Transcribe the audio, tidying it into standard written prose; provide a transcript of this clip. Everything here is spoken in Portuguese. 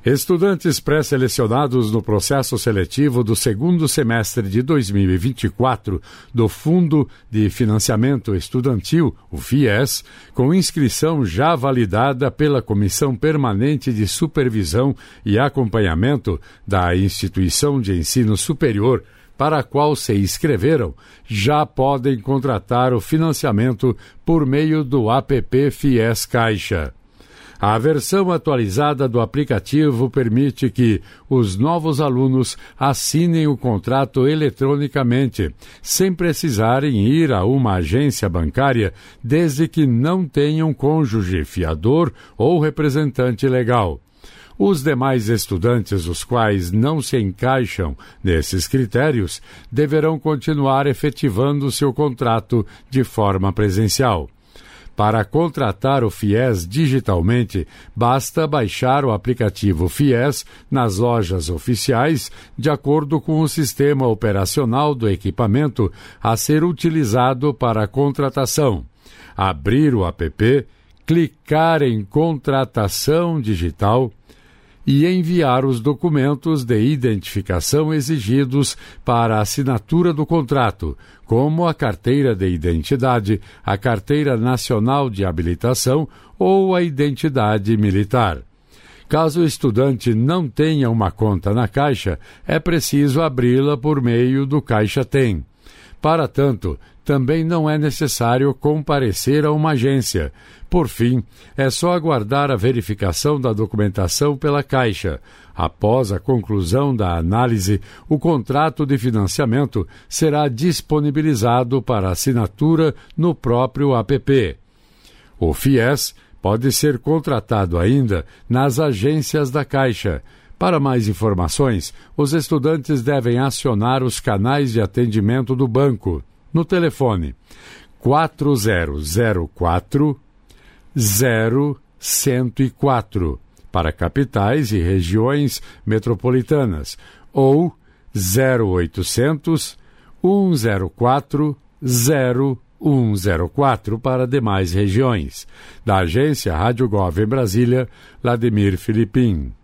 Estudantes pré-selecionados no processo seletivo do segundo semestre de 2024 do Fundo de Financiamento Estudantil, o FIES, com inscrição já validada pela Comissão Permanente de Supervisão e Acompanhamento da Instituição de Ensino Superior, para a qual se inscreveram, já podem contratar o financiamento por meio do app FIES Caixa. A versão atualizada do aplicativo permite que os novos alunos assinem o contrato eletronicamente, sem precisarem ir a uma agência bancária, desde que não tenham cônjuge, fiador ou representante legal. Os demais estudantes, os quais não se encaixam nesses critérios, deverão continuar efetivando seu contrato de forma presencial. Para contratar o FIES digitalmente, basta baixar o aplicativo FIES nas lojas oficiais, de acordo com o sistema operacional do equipamento a ser utilizado para a contratação. Abrir o app, clicar em Contratação Digital e enviar os documentos de identificação exigidos para a assinatura do contrato, como a carteira de identidade, a carteira nacional de habilitação ou a identidade militar. Caso o estudante não tenha uma conta na Caixa, é preciso abri-la por meio do Caixa Tem. Para tanto, também não é necessário comparecer a uma agência. Por fim, é só aguardar a verificação da documentação pela Caixa. Após a conclusão da análise, o contrato de financiamento será disponibilizado para assinatura no próprio app. O FIES pode ser contratado ainda nas agências da Caixa. Para mais informações, os estudantes devem acionar os canais de atendimento do banco no telefone 4004 0104 para capitais e regiões metropolitanas ou 0800 104 0104 para demais regiões. Da agência Rádio Gov em Brasília, Vladimir Filipim.